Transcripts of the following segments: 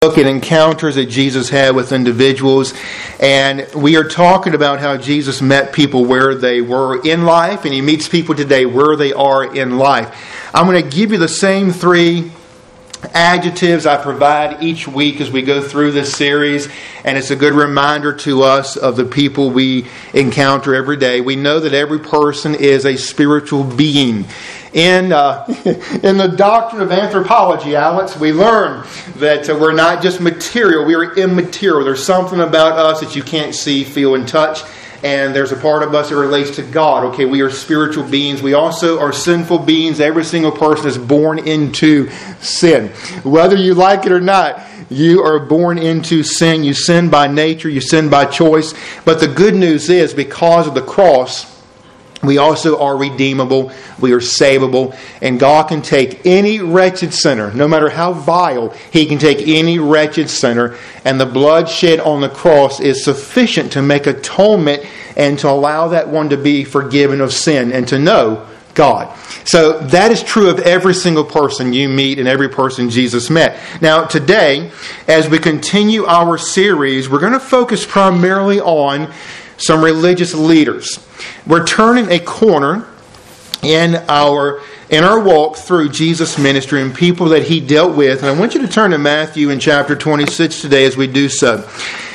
Look at encounters that Jesus had with individuals, and we are talking about how Jesus met people where they were in life, and He meets people today where they are in life. I'm going to give you the same three adjectives I provide each week as we go through this series, and it's a good reminder to us of the people we encounter every day. We know that every person is a spiritual being. In the doctrine of anthropology, Alex, we learn that we're not just material, we are immaterial. There's something about us that you can't see, feel, and touch. And there's a part of us that relates to God. Okay, we are spiritual beings. We also are sinful beings. Every single person is born into sin. Whether you like it or not, you are born into sin. You sin by nature. You sin by choice. But the good news is, because of the cross, we also are redeemable. We are savable. And God can take any wretched sinner, no matter how vile, He can take any wretched sinner. And the blood shed on the cross is sufficient to make atonement and to allow that one to be forgiven of sin and to know God. So that is true of every single person you meet and every person Jesus met. Now today, as we continue our series, we're going to focus primarily on some religious leaders. We're turning a corner in our walk through Jesus' ministry and people that He dealt with. And I want you to turn to Matthew in chapter 26 today as we do so.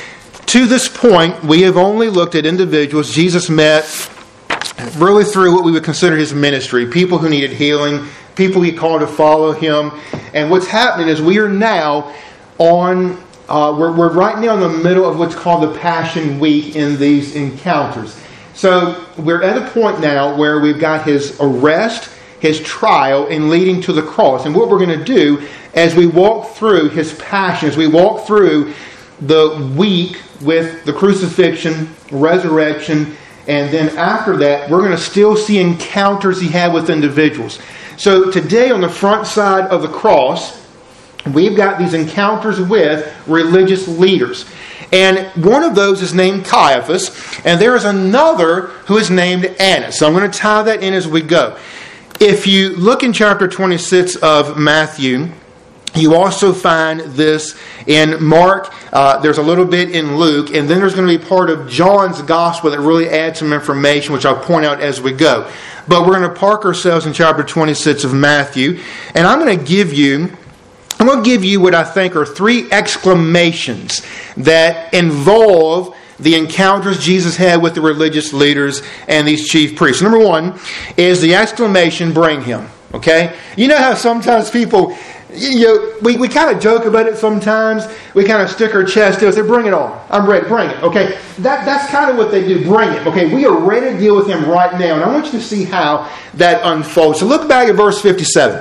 To this point, we have only looked at individuals Jesus met really through what we would consider His ministry. People who needed healing, people He called to follow Him. And what's happening is we are now on... We're right now in the middle of what's called the Passion Week in these encounters. So we're at a point now where we've got His arrest, His trial, and leading to the cross. And what we're going to do as we walk through His passion, as we walk through the week with the crucifixion, resurrection, and then after that, we're going to still see encounters He had with individuals. So today on the front side of the cross, we've got these encounters with religious leaders. And one of those is named Caiaphas, and there is another who is named Annas. So I'm going to tie that in as we go. If you look in chapter 26 of Matthew, you also find this in Mark. There's a little bit in Luke, and then there's going to be part of John's gospel that really adds some information, which I'll point out as we go. But we're going to park ourselves in chapter 26 of Matthew, and I'm going to give you what I think are three exclamations that involve the encounters Jesus had with the religious leaders and these chief priests. Number one is the exclamation, "Bring him." Okay? You know how sometimes people, we kind of joke about it sometimes. We kind of stick our chest out and say, "Bring it on. I'm ready. Bring it." Okay? That's kind of what they do. Bring it. Okay? We are ready to deal with him right now. And I want you to see how that unfolds. So look back at verse 57.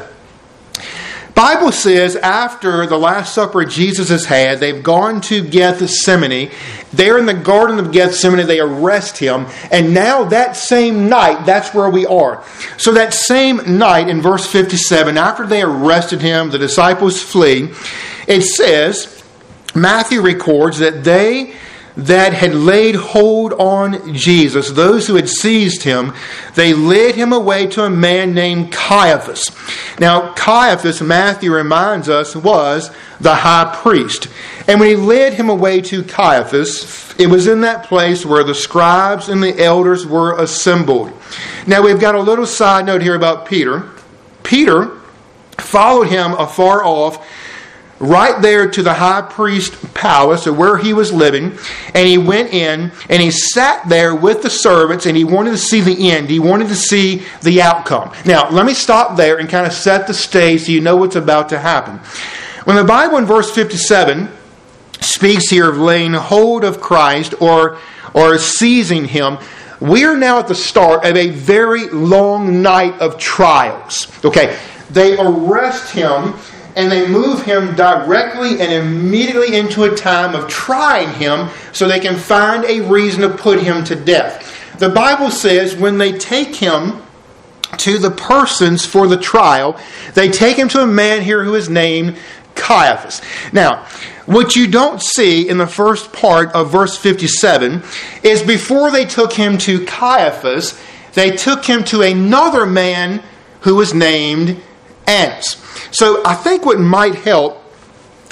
Bible says after the Last Supper Jesus has had, they've gone to Gethsemane. There in the Garden of Gethsemane, they arrest Him. And now that same night, that's where we are. So that same night in verse 57, after they arrested Him, the disciples flee. It says, Matthew records that they that had laid hold on Jesus, those who had seized Him, they led Him away to a man named Caiaphas. Now, Caiaphas, Matthew reminds us, was the high priest. And when he led Him away to Caiaphas, it was in that place where the scribes and the elders were assembled. Now, we've got a little side note here about Peter. Peter followed Him afar off, right there to the high priest palace, or where he was living, and he went in and he sat there with the servants, and he wanted to see the end. He wanted to see the outcome. Now, let me stop there and kind of set the stage so you know what's about to happen. When the Bible in verse 57 speaks here of laying hold of Christ or seizing Him, we are now at the start of a very long night of trials. Okay, they arrest Him, and they move Him directly and immediately into a time of trying Him so they can find a reason to put Him to death. The Bible says when they take Him to the persons for the trial, they take Him to a man here who is named Caiaphas. Now, what you don't see in the first part of verse 57 is before they took Him to Caiaphas, they took Him to another man who was named Annas. So I think what might help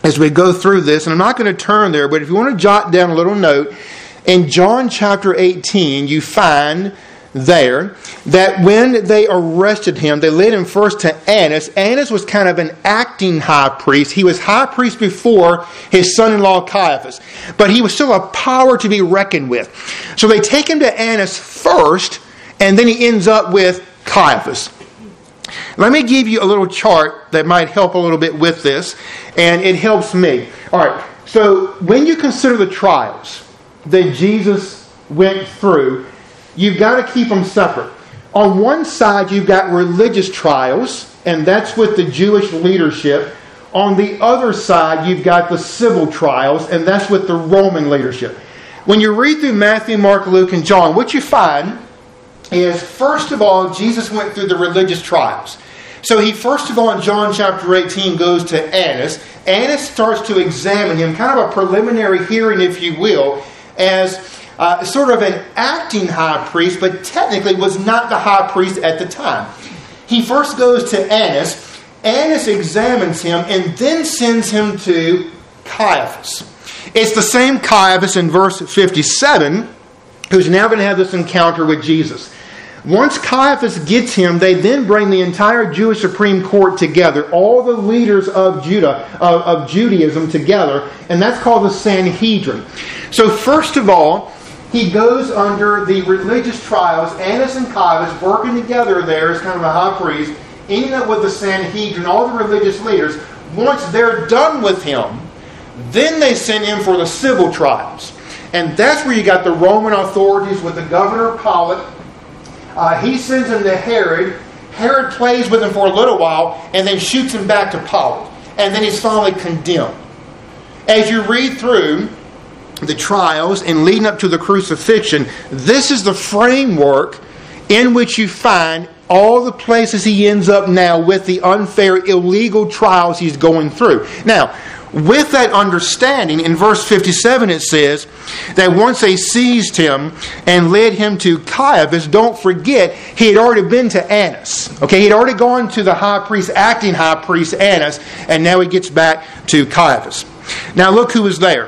as we go through this, and I'm not going to turn there, but if you want to jot down a little note, in John chapter 18, you find there that when they arrested him, they led him first to Annas. Annas was kind of an acting high priest. He was high priest before his son-in-law Caiaphas, but he was still a power to be reckoned with. So they take him to Annas first, and then he ends up with Caiaphas. Let me give you a little chart that might help a little bit with this, and it helps me. All right, so when you consider the trials that Jesus went through, you've got to keep them separate. On one side, you've got religious trials, and that's with the Jewish leadership. On the other side, you've got the civil trials, and that's with the Roman leadership. When you read through Matthew, Mark, Luke, and John, what you find is, first of all, Jesus went through the religious trials. So he, first of all, in John chapter 18, goes to Annas. Annas starts to examine him, kind of a preliminary hearing, if you will, as sort of an acting high priest, but technically was not the high priest at the time. He first goes to Annas. Annas examines him and then sends him to Caiaphas. It's the same Caiaphas in verse 57 who's now going to have this encounter with Jesus. Once Caiaphas gets him, they then bring the entire Jewish Supreme Court together, all the leaders of Judaism together, and that's called the Sanhedrin. So first of all, he goes under the religious trials. Annas and Caiaphas working together there as kind of a high priest, ending up with the Sanhedrin, all the religious leaders. Once they're done with him, then they send him for the civil trials. And that's where you got the Roman authorities with the governor Pilate. He sends him to Herod. Herod plays with him for a little while and then shoots him back to Pilate. And then he's finally condemned. As you read through the trials and leading up to the crucifixion, this is the framework in which you find all the places he ends up now with the unfair, illegal trials he's going through. Now, with that understanding, in verse 57 it says that once they seized him and led him to Caiaphas, don't forget, he had already been to Annas. Okay, he had already gone to the high priest, acting high priest Annas, and now he gets back to Caiaphas. Now look who was there.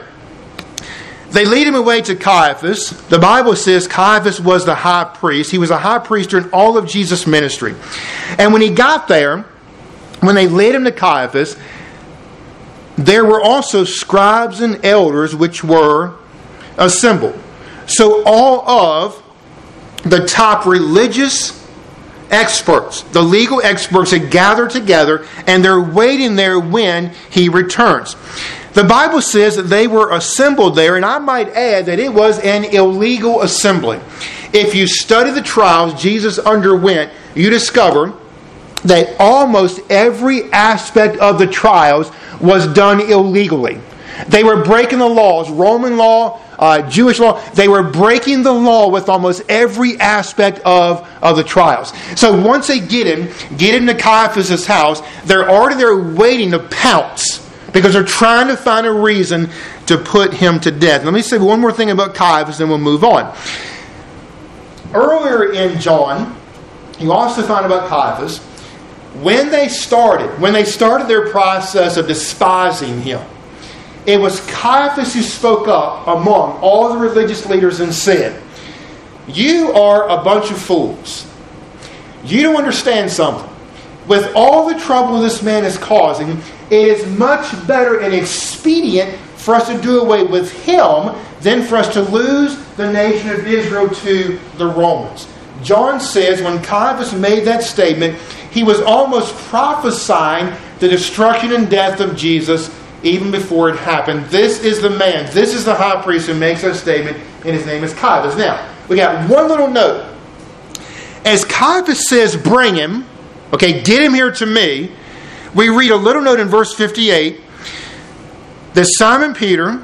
They lead him away to Caiaphas. The Bible says Caiaphas was the high priest. He was a high priest during all of Jesus' ministry. And when he got there, when they led him to Caiaphas, there were also scribes and elders which were assembled. So all of the top religious experts, the legal experts, had gathered together, and they're waiting there when he returns. The Bible says that they were assembled there, and I might add that it was an illegal assembly. If you study the trials Jesus underwent, you discover that almost every aspect of the trials was done illegally. They were breaking the laws, Roman law, Jewish law. They were breaking the law with almost every aspect of the trials. So once they get him to Caiaphas' house, they're already there waiting to pounce because they're trying to find a reason to put him to death. Let me say one more thing about Caiaphas, then we'll move on. Earlier in John, you also find about Caiaphas, when they started their process of despising him, it was Caiaphas who spoke up among all the religious leaders and said, "You are a bunch of fools. You don't understand something. With all the trouble this man is causing, it is much better and expedient for us to do away with him than for us to lose the nation of Israel to the Romans." John says when Caiaphas made that statement, he was almost prophesying the destruction and death of Jesus even before it happened. This is the man, this is the high priest who makes that statement, and his name is Caiaphas. Now, we got one little note. As Caiaphas says, bring him, okay, get him here to me, we read a little note in verse 58 that Simon Peter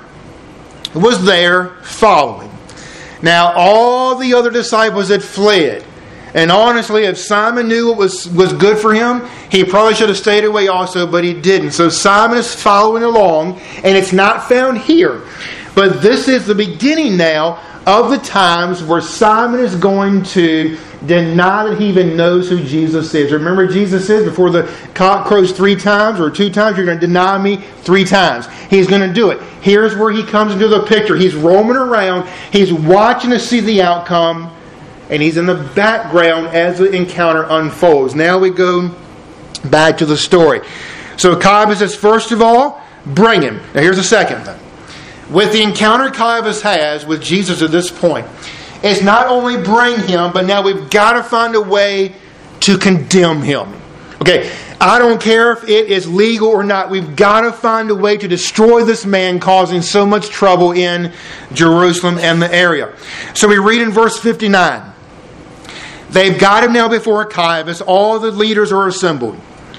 was there following. Now, all the other disciples had fled. And honestly, if Simon knew what was good for him, he probably should have stayed away also, but he didn't. So Simon is following along, and it's not found here. But this is the beginning now of the times where Simon is going to deny that he even knows who Jesus is. Remember, Jesus says, before the cock crows 3 times or 2 times, you're going to deny me 3 times. He's going to do it. Here's where he comes into the picture. He's roaming around. He's watching to see the outcome. And he's in the background as the encounter unfolds. Now we go back to the story. So Caiaphas says, first of all, bring him. Now here's the second thing. With the encounter Caiaphas has with Jesus at this point, it's not only bring him, but now we've got to find a way to condemn him. Okay, I don't care if it is legal or not. We've got to find a way to destroy this man causing so much trouble in Jerusalem and the area. So we read in verse 59. They've got him now before Caiaphas. All the leaders are assembled.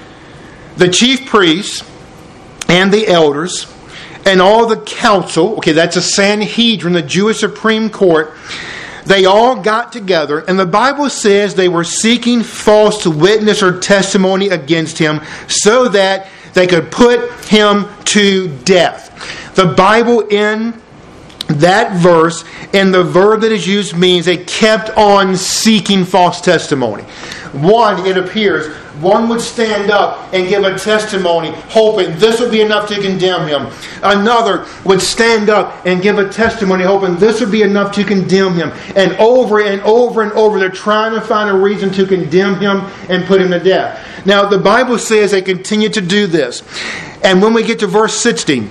The chief priests and the elders and all the council, okay, that's a Sanhedrin, the Jewish Supreme Court, they all got together, and the Bible says they were seeking false witness or testimony against him so that they could put him to death. The Bible in that verse, and the verb that is used, means they kept on seeking false testimony. One, it appears, one would stand up and give a testimony, hoping this would be enough to condemn him. Another would stand up and give a testimony, hoping this would be enough to condemn him. And over and over and over, they're trying to find a reason to condemn him and put him to death. Now, the Bible says they continue to do this. And when we get to verse 16,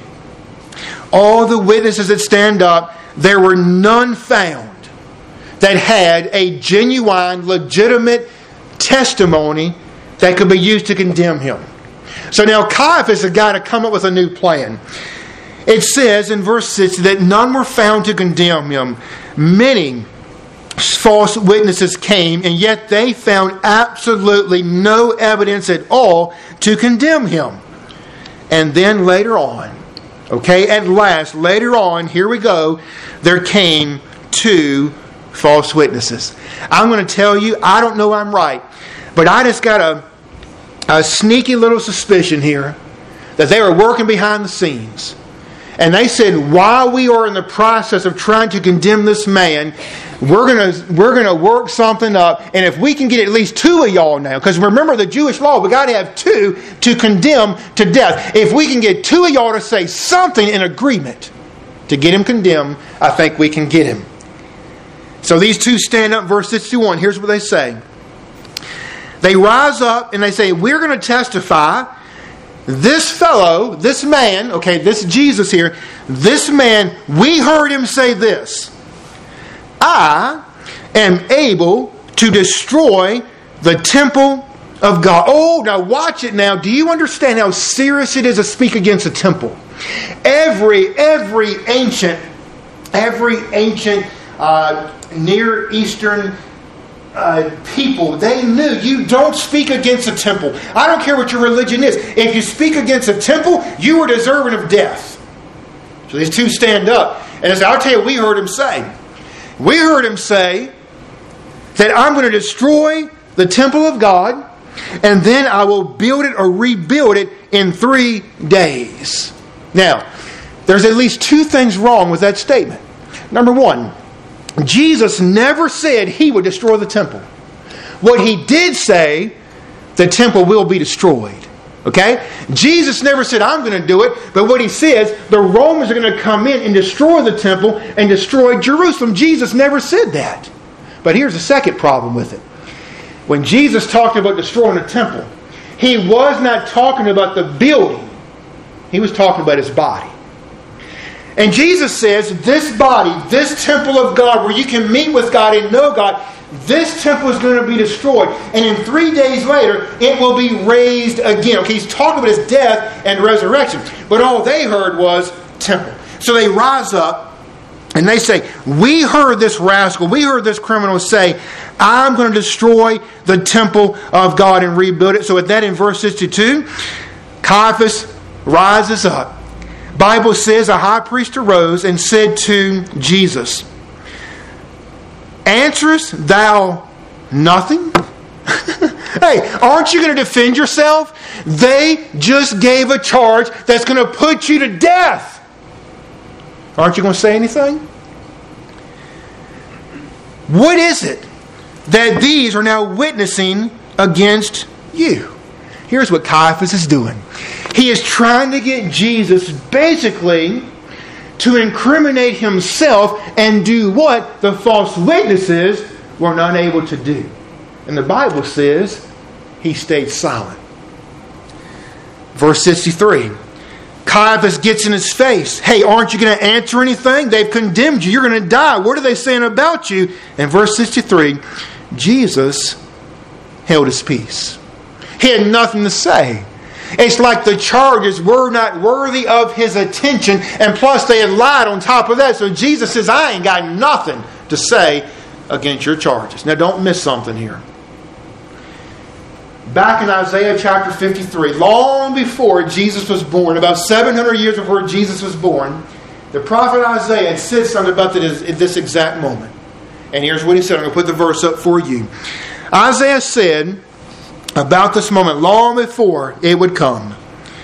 all the witnesses that stand up, there were none found that had a genuine, legitimate testimony that could be used to condemn him. So now Caiaphas has got to come up with a new plan. It says in verse 6 that none were found to condemn him. Many false witnesses came, and yet they found absolutely no evidence at all to condemn him. And then later on, okay, at last, later on, here we go, there came 2 false witnesses. I'm going to tell you, I don't know I'm right, but I just got a sneaky little suspicion here that they were working behind the scenes. And they said, while we are in the process of trying to condemn this man, we're gonna work something up, and if we can get at least 2 of y'all now, because remember the Jewish law, we got to have 2 to condemn to death. If we can get 2 of y'all to say something in agreement to get him condemned, I think we can get him. So these 2 stand up, verse 61. Here's what they say. They rise up and they say, we're going to testify. This fellow, this man, okay, this Jesus here, this man, we heard him say this. I am able to destroy the temple of God. Oh, now watch it now. Do you understand how serious it is to speak against a temple? Every ancient Near Eastern people, they knew you don't speak against a temple. I don't care what your religion is. If you speak against a temple, you are deserving of death. So these 2 stand up and they say, I'll tell you what we heard him say. We heard him say that I'm going to destroy the temple of God, and then I will build it or rebuild it in 3 days. Now, there's at least 2 things wrong with that statement. Number 1, Jesus never said he would destroy the temple. What he did say, the temple will be destroyed. Okay? Jesus never said, I'm going to do it. But what he says, the Romans are going to come in and destroy the temple and destroy Jerusalem. Jesus never said that. But here's the second problem with it. When Jesus talked about destroying the temple, he was not talking about the building. He was talking about his body. And Jesus says, this body, this temple of God, where you can meet with God and know God, this temple is going to be destroyed. And in 3 days later, it will be raised again. Okay, he's talking about his death and resurrection. But all they heard was temple. So they rise up and they say, we heard this rascal, we heard this criminal say, I'm going to destroy the temple of God and rebuild it. So at that, in verse 62, Caiaphas rises up. Bible says a high priest arose and said to Jesus, answerest thou Nothing? Hey, aren't you going to defend yourself? They just gave a charge that's going to put you to death. Aren't you going to say anything? What is it that these are now witnessing against you? Here's what Caiaphas is doing. He is trying to get Jesus basically to incriminate himself and do what the false witnesses were not able to do. And the Bible says he stayed silent. Verse 63. Caiaphas gets in his face. Hey, aren't you going to answer anything? They've condemned you. You're going to die. What are they saying about you? And verse 63, Jesus held his peace. He had nothing to say. It's like the charges were not worthy of his attention, and plus they had lied on top of that. So Jesus says, I ain't got nothing to say against your charges. Now don't miss something here. Back in Isaiah chapter 53, long before Jesus was born, about 700 years before Jesus was born, the prophet Isaiah had said something about this exact moment. And here's what he said. I'm going to put the verse up for you. Isaiah said about this moment, long before it would come,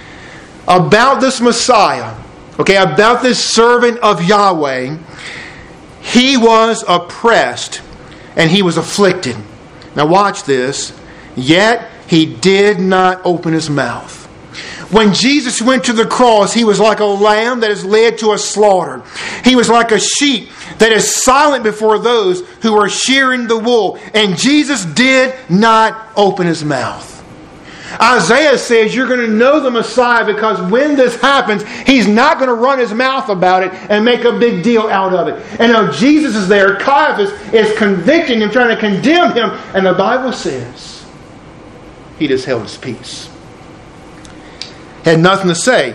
about this Messiah, about this servant of Yahweh, he was oppressed and he was afflicted. Now watch this. Yet he did not open his mouth. When Jesus went to the cross, he was like a lamb that is led to a slaughter. He was like a sheep that is silent before those who are shearing the wool. And Jesus did not open his mouth. Isaiah says you're going to know the Messiah because when this happens, he's not going to run his mouth about it and make a big deal out of it. And now Jesus is there. Caiaphas is convicting him, trying to condemn him. And the Bible says he just held his peace. Had nothing to say.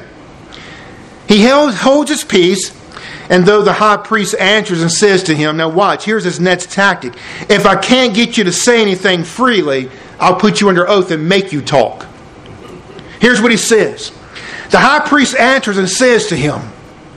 He holds his peace, and though the high priest answers and says to him, now watch, here's his next tactic. If I can't get you to say anything freely, I'll put you under oath and make you talk. Here's what he says. The high priest answers and says to him,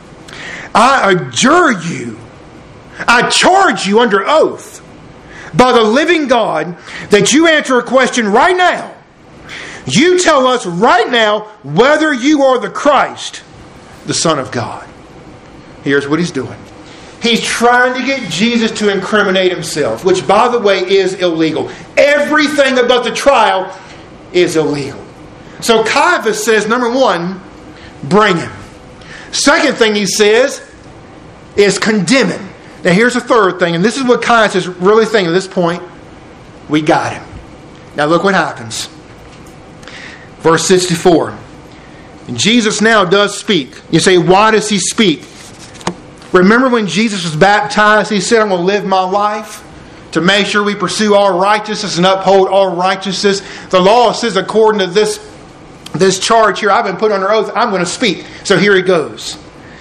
I adjure you, I charge you under oath by the living God that you answer a question right now. You tell us right now whether you are the Christ, the Son of God. Here's what he's doing. He's trying to get Jesus to incriminate himself, which, by the way, is illegal. Everything about the trial is illegal. So Caiaphas says, number one, bring him. Second thing he says is condemn him. Now here's the third thing, and this is what Caiaphas is really thinking at this point. We got him. Now look what happens. Verse 64. And Jesus now does speak. You say, why does he speak? Remember when Jesus was baptized, he said, I'm going to live my life to make sure we pursue all righteousness and uphold all righteousness. The law says, according to this charge here, I've been put under oath, I'm going to speak. So here he goes.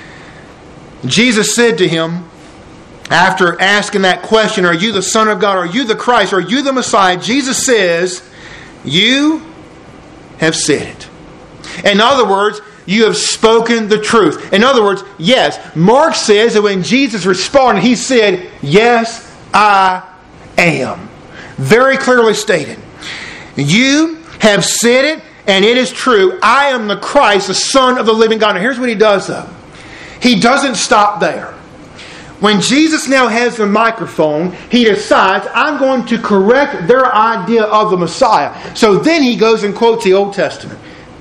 Jesus said to him, after asking that question, are you the Son of God? Are you the Christ? Are you the Messiah? Jesus says, you have said it. In other words, you have spoken the truth. In other words, yes. Mark says that when Jesus responded, he said, yes, I am. Very clearly stated. You have said it, and it is true. I am the Christ, the Son of the living God. Now here's what he does though. He doesn't stop there. When Jesus now has the microphone, he decides, I'm going to correct their idea of the Messiah. So then he goes and quotes the Old Testament.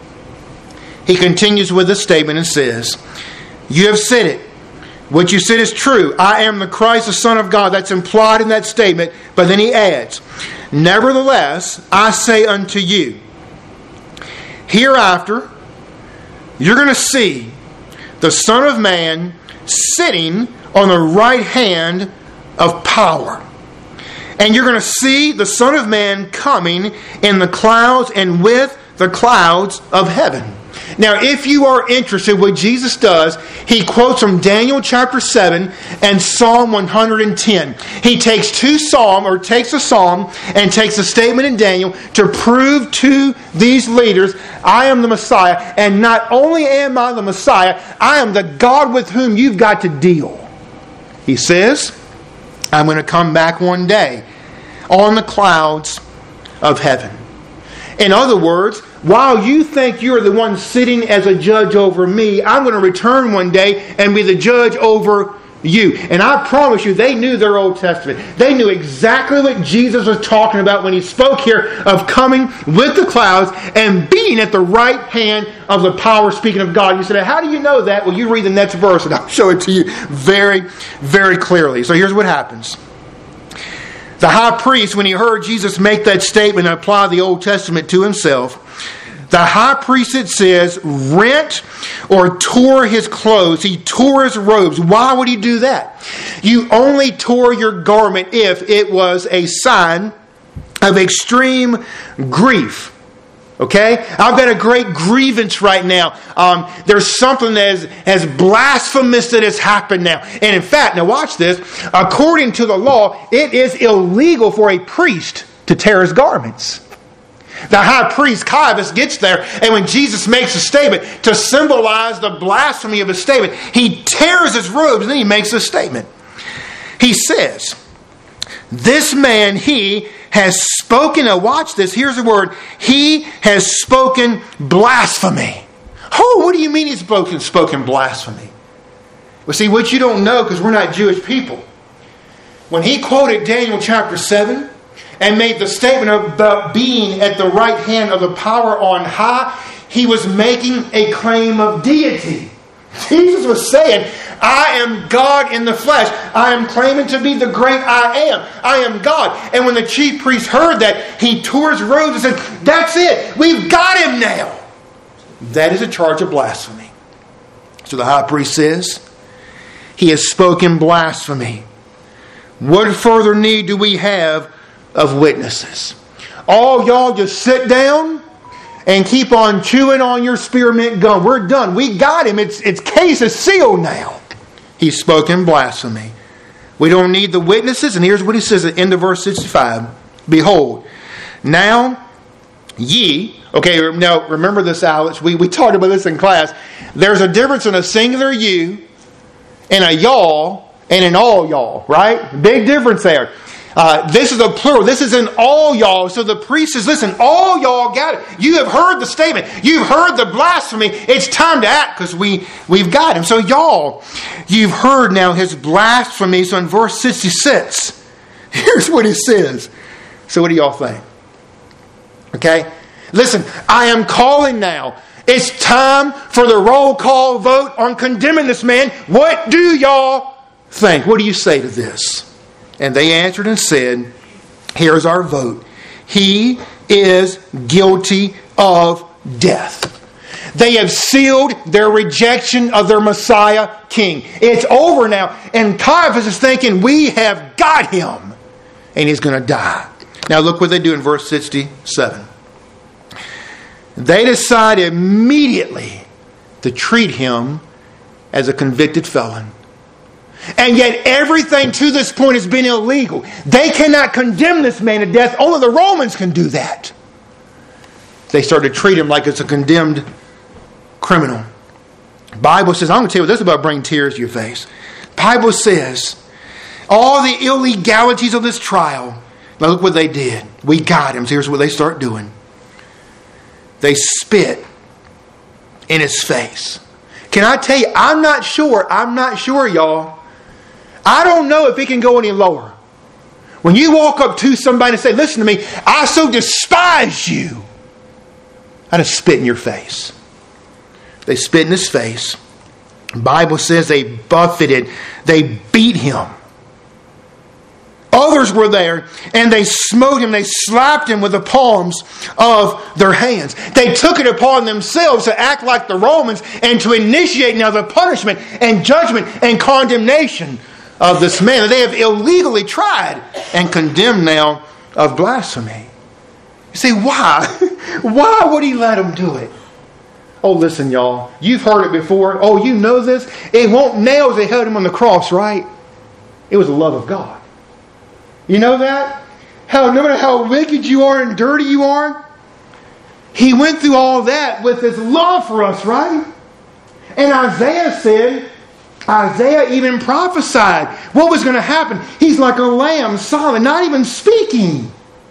He continues with this statement and says, you have said it. What you said is true. I am the Christ, the Son of God. That's implied in that statement. But then he adds, nevertheless, I say unto you, hereafter, you're going to see the Son of Man sitting on the right hand of power. And you're going to see the Son of Man coming in the clouds and with the clouds of heaven. Now, if you are interested, what Jesus does, he quotes from Daniel chapter 7 and Psalm 110. He takes a psalm and takes a statement in Daniel to prove to these leaders, I am the Messiah. And not only am I the Messiah, I am the God with whom you've got to deal. He says, I'm going to come back one day. on the clouds of heaven. In other words, while you think you're the one sitting as a judge over me, I'm going to return one day and be the judge over you. And I promise you, they knew their Old Testament. They knew exactly what Jesus was talking about when he spoke here of coming with the clouds and being at the right hand of the power, speaking of God. You said, how do you know that? Well, you read the next verse and I'll show it to you very, very clearly. So here's what happens. The high priest, when he heard Jesus make that statement and apply the Old Testament to himself, the high priest, it says, rent or tore his clothes. He tore his robes. Why would he do that? You only tore your garment if it was a sign of extreme grief. Okay? I've got a great grievance right now. There's something that is as blasphemous that has happened now. And in fact, now watch this. According to the law, it is illegal for a priest to tear his garments. The high priest, Caiaphas, gets there, and when Jesus makes a statement to symbolize the blasphemy of his statement, he tears his robes and then he makes a statement. He says, this man, he has spoken, now watch this, here's the word, he has spoken blasphemy. Oh, what do you mean he's spoken blasphemy? Well, see, what you don't know, because we're not Jewish people, when he quoted Daniel chapter 7, and made the statement about being at the right hand of the power on high, he was making a claim of deity. Jesus was saying, I am God in the flesh. I am claiming to be the great I am. I am God. And when the chief priest heard that, he tore his robes and said, that's it. We've got him now. That is a charge of blasphemy. So the high priest says, he has spoken blasphemy. What further need do we have of witnesses? All y'all just sit down and keep on chewing on your spearmint gum. We're done. We got him. Its case is sealed now. He's spoken blasphemy. We don't need the witnesses. And here's what he says at the end of verse 65. Behold, now ye... Okay, now remember this, Alex. We talked about this in class. There's a difference in a singular you and a y'all and an all y'all, right? Big difference there. This is a plural. This is an all y'all. So the priest says, listen, all y'all got it. You have heard the statement. You've heard the blasphemy. It's time to act because we've got him. So y'all, you've heard now his blasphemy. So in verse 66, here's what he says. So what do y'all think? Okay? Listen, I am calling now. It's time for the roll call vote on condemning this man. What do y'all think? What do you say to this? And they answered and said, here's our vote. He is guilty of death. They have sealed their rejection of their Messiah King. It's over now. And Caiaphas is thinking, we have got him. And he's going to die. Now look what they do in verse 67. They decide immediately to treat him as a convicted felon. And yet everything to this point has been illegal. They cannot condemn this man to death. Only the Romans can do that. They started to treat him like it's a condemned criminal. The Bible says, I'm going to tell you this about bringing tears to your face. The Bible says, all the illegalities of this trial. Now look what they did. We got him. So here's what they start doing. They spit in his face. Can I tell you, I'm not sure, y'all. I don't know if it can go any lower. When you walk up to somebody and say, listen to me, I so despise you. I just spit in your face. They spit in his face. The Bible says they buffeted, they beat him. Others were there and they smote him, they slapped him with the palms of their hands. They took it upon themselves to act like the Romans and to initiate now the punishment and judgment and condemnation of this man that they have illegally tried and condemned now of blasphemy. You say, why? Why would he let them do it? Oh, listen, y'all. You've heard it before. Oh, you know this. It won't nails they held him on the cross, right? It was the love of God. You know that? No matter how wicked you are and dirty you are, he went through all that with his love for us, right? And Isaiah said, Isaiah even prophesied what was going to happen. He's like a lamb, silent, not even speaking.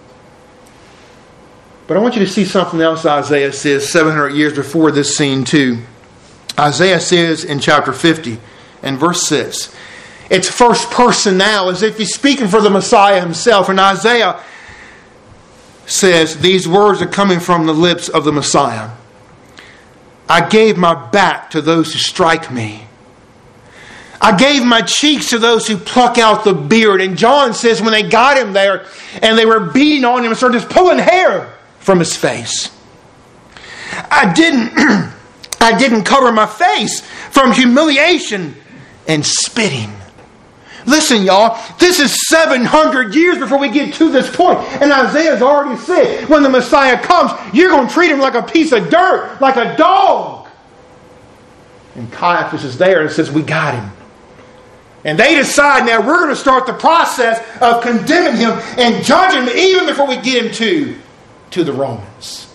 But I want you to see something else Isaiah says 700 years before this scene too. Isaiah says in chapter 50 and verse 6, it's first person now, as if he's speaking for the Messiah himself. And Isaiah says, these words are coming from the lips of the Messiah. I gave my back to those who strike me. I gave my cheeks to those who pluck out the beard. And John says when they got him there and they were beating on him and started just pulling hair from his face. I didn't cover my face from humiliation and spitting. Listen, y'all, this is 700 years before we get to this point. And Isaiah's already said, when the Messiah comes, you're going to treat him like a piece of dirt, like a dog. And Caiaphas is there and says, we got him. And they decide now we're going to start the process of condemning him and judging him even before we get him to the Romans.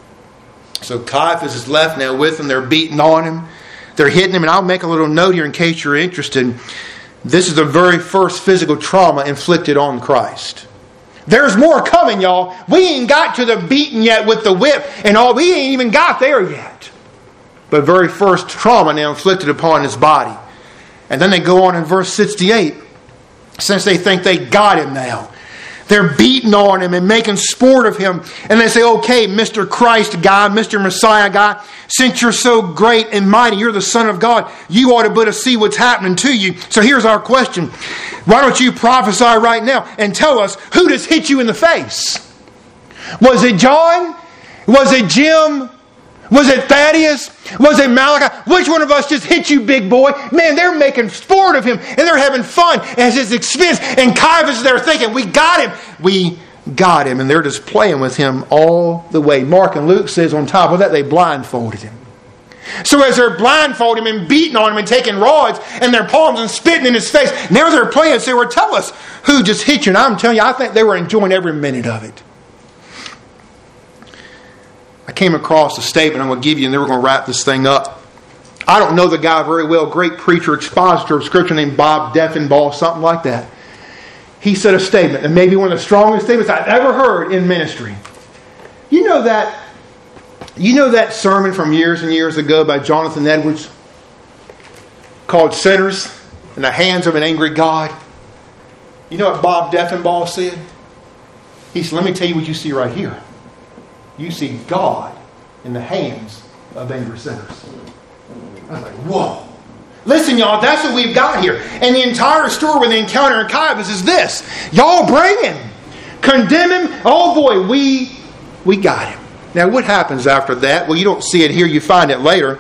So Caiaphas is left now with them. They're beating on him. They're hitting him. And I'll make a little note here in case you're interested. This is the very first physical trauma inflicted on Christ. There's more coming, y'all. We ain't got to the beating yet with the whip and all. We ain't even got there yet. But very first trauma now inflicted upon his body. And then they go on in verse 68. Since they think they got him now, they're beating on him and making sport of him. And they say, okay, Mr. Christ guy, Mr. Messiah guy, since you're so great and mighty, you're the Son of God, you ought to but to see what's happening to you. So here's our question. Why don't you prophesy right now and tell us who just hit you in the face? Was it John? Was it Jim? Was it Thaddeus? Was it Malachi? Which one of us just hit you, big boy? Man, they're making sport of him and they're having fun at his expense. And Caiaphas is there thinking, we got him. We got him. And they're just playing with him all the way. Mark and Luke says on top of that, they blindfolded him. So as they're blindfolding him and beating on him and taking rods and their palms and spitting in his face, now they're playing and say, well, tell us who just hit you. And I'm telling you, I think they were enjoying every minute of it. I came across a statement I'm going to give you, and then we're going to wrap this thing up. I don't know the guy very well. Great preacher, expositor of Scripture named Bob Deffinball, something like that. He said a statement, and maybe one of the strongest statements I've ever heard in ministry. You know that sermon from years and years ago by Jonathan Edwards called Sinners in the Hands of an Angry God? You know what Bob Deffinball said? He said, let me tell you what you see right here. You see God in the hands of angry sinners. I was like, whoa. Listen, y'all, that's what we've got here. And the entire story with the encounter in Caiaphas is this. Y'all bring him. Condemn him. Oh boy, we got him. Now what happens after that? Well, you don't see it here. You find it later.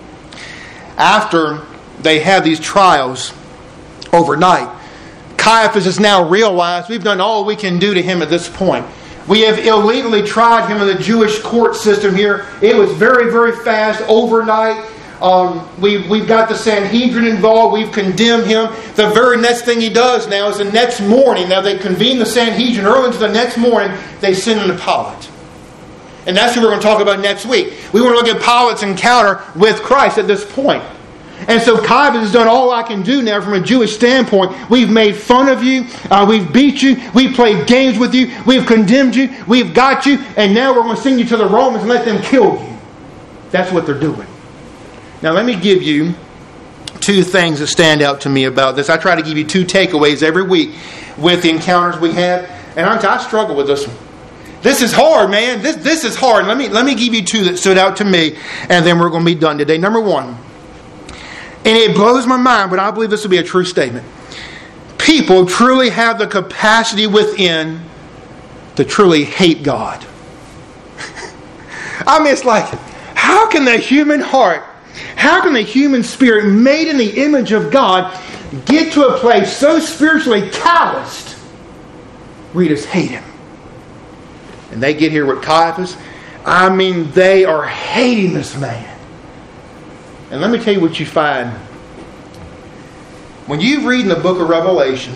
After they have these trials overnight, Caiaphas has now realized we've done all we can do to him at this point. We have illegally tried him in the Jewish court system here. It was very, very fast, overnight. We've got the Sanhedrin involved. We've condemned him. The very next thing he does now is the next morning. Now they convene the Sanhedrin early into the next morning. They send him to Pilate. And that's what we're going to talk about next week. We want to look at Pilate's encounter with Christ at this point. And so Caiaphas has done all I can do now from a Jewish standpoint. We've made fun of you. We've beat you. We've played games with you. We've condemned you. We've got you. And now we're going to send you to the Romans and let them kill you. That's what they're doing. Now let me give you two things that stand out to me about this. I try to give you two takeaways every week with the encounters we have. And I struggle with this one. This is hard, man. This is hard. Let me give you two that stood out to me. And then we're going to be done today. Number one. And it blows my mind, but I believe this will be a true statement. People truly have the capacity within to truly hate God. I mean, it's like, how can the human heart, how can the human spirit made in the image of God get to a place so spiritually calloused where you just hate him? And they get here with Caiaphas. I mean, they are hating this man. And let me tell you what you find. When you read in the book of Revelation,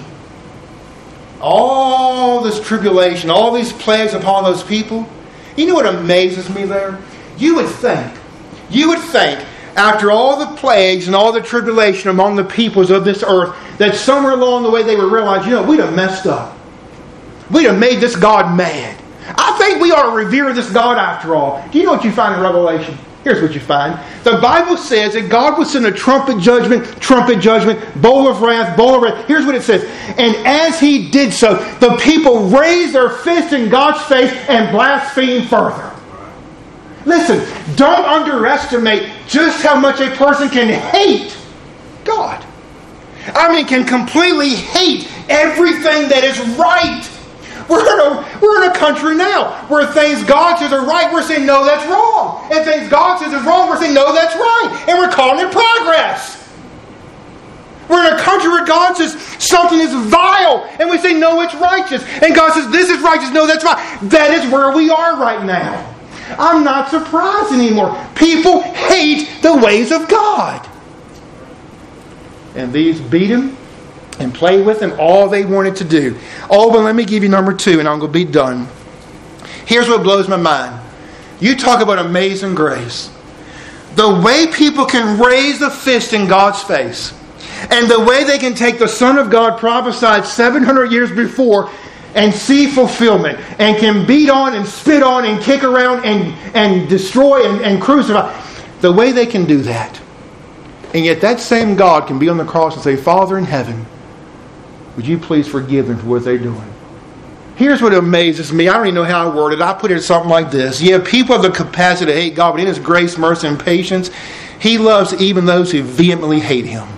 all this tribulation, all these plagues upon those people, you know what amazes me there? You would think after all the plagues and all the tribulation among the peoples of this earth, that somewhere along the way they would realize, we'd have messed up. We'd have made this God mad. I think we ought to revere this God after all. Do you know what you find in Revelation? Here's what you find. The Bible says that God will send a trumpet judgment, bowl of wrath. Here's what it says. And as He did so, the people raised their fist in God's face and blasphemed further. Listen, don't underestimate just how much a person can hate God. Can completely hate everything that is right. We're in a country now where things God says are right, we're saying, no, that's wrong. And things God says is wrong, we're saying, no, that's right. And we're calling it progress. We're in a country where God says something is vile, and we say, no, it's righteous. And God says, this is righteous, no, that's right. That is where we are right now. I'm not surprised anymore. People hate the ways of God. And these beat Him and play with Him all they wanted to do. Oh, but let me give you number 2 and I'm going to be done. Here's what blows my mind. You talk about amazing grace. The way people can raise a fist in God's face, and the way they can take the Son of God prophesied 700 years before and see fulfillment, and can beat on and spit on and kick around and destroy and crucify. The way they can do that. And yet that same God can be on the cross and say, Father in heaven, would you please forgive them for what they're doing? Here's what amazes me. I don't even know how I worded it. I put it something like this. Yeah, people have the capacity to hate God, but in His grace, mercy, and patience, He loves even those who vehemently hate Him.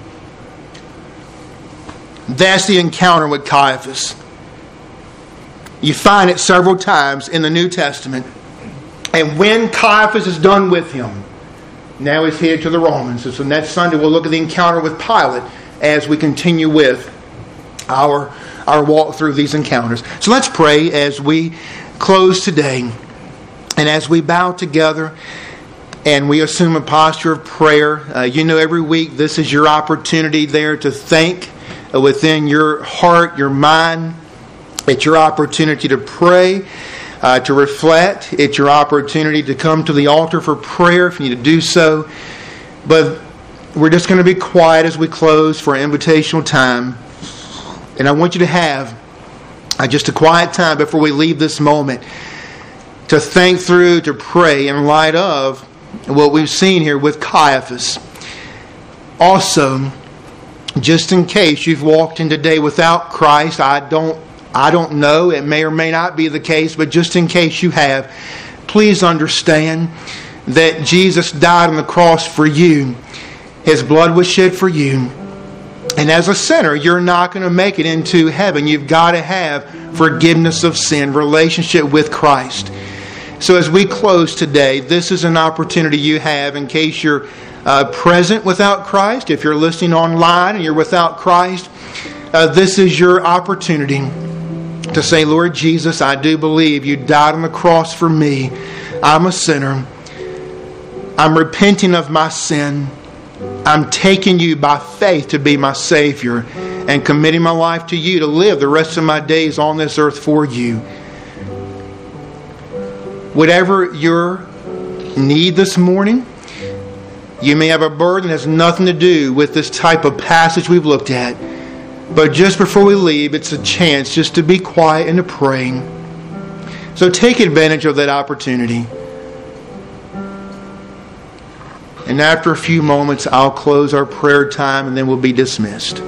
That's the encounter with Caiaphas. You find it several times in the New Testament. And when Caiaphas is done with him, now he's headed to the Romans. So next Sunday we'll look at the encounter with Pilate as we continue with our walk through these encounters. So let's pray as we close today. And as we bow together and we assume a posture of prayer, every week this is your opportunity there to think within your heart, your mind. It's your opportunity to pray, to reflect. It's your opportunity to come to the altar for prayer if you need to do so. But we're just going to be quiet as we close for invitational time. And I want you to have just a quiet time before we leave this moment to think through, to pray in light of what we've seen here with Caiaphas. Also, just in case you've walked in today without Christ, I don't know, it may or may not be the case, but just in case you have, please understand that Jesus died on the cross for you. His blood was shed for you. And as a sinner, you're not going to make it into heaven. You've got to have forgiveness of sin, relationship with Christ. So as we close today, this is an opportunity you have in case you're present without Christ. If you're listening online and you're without Christ, this is your opportunity to say, Lord Jesus, I do believe you died on the cross for me. I'm a sinner. I'm repenting of my sin. I'm taking you by faith to be my Savior and committing my life to you to live the rest of my days on this earth for you. Whatever your need this morning, you may have a burden that has nothing to do with this type of passage we've looked at. But just before we leave, it's a chance just to be quiet and to pray. So take advantage of that opportunity. And after a few moments, I'll close our prayer time and then we'll be dismissed.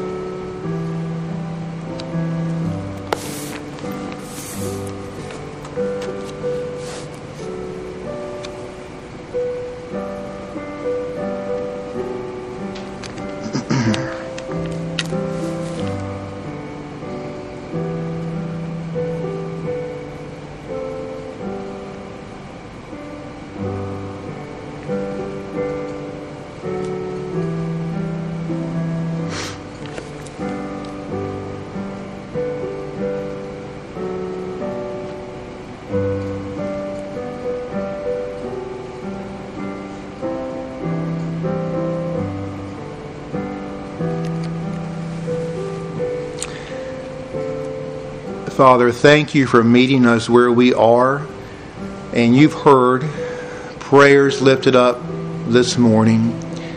Father, thank you for meeting us where we are. And you've heard prayers lifted up this morning.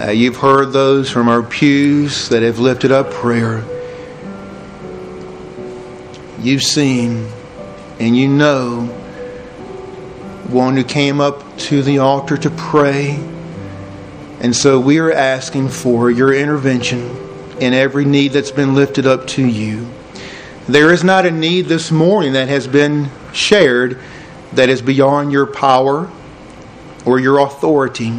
You've heard those from our pews that have lifted up prayer. You've seen and you know one who came up to the altar to pray. And so we are asking for your intervention in every need that's been lifted up to you. There is not a need this morning that has been shared that is beyond your power or your authority.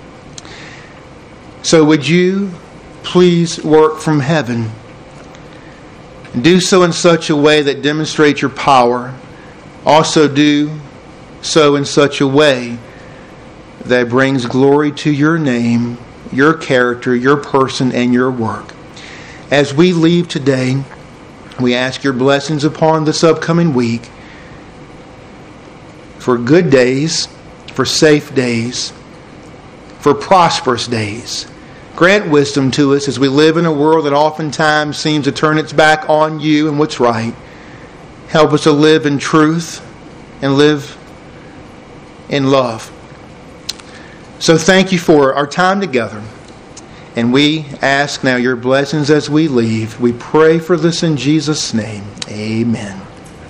So would you please work from heaven? Do so in such a way that demonstrates your power. Also do so in such a way that brings glory to your name, your character, your person, and your work. As we leave today, we ask your blessings upon this upcoming week for good days, for safe days, for prosperous days. Grant wisdom to us as we live in a world that oftentimes seems to turn its back on you and what's right. Help us to live in truth and live in love. So thank you for our time together. And we ask now your blessings as we leave. We pray for this in Jesus' name. Amen.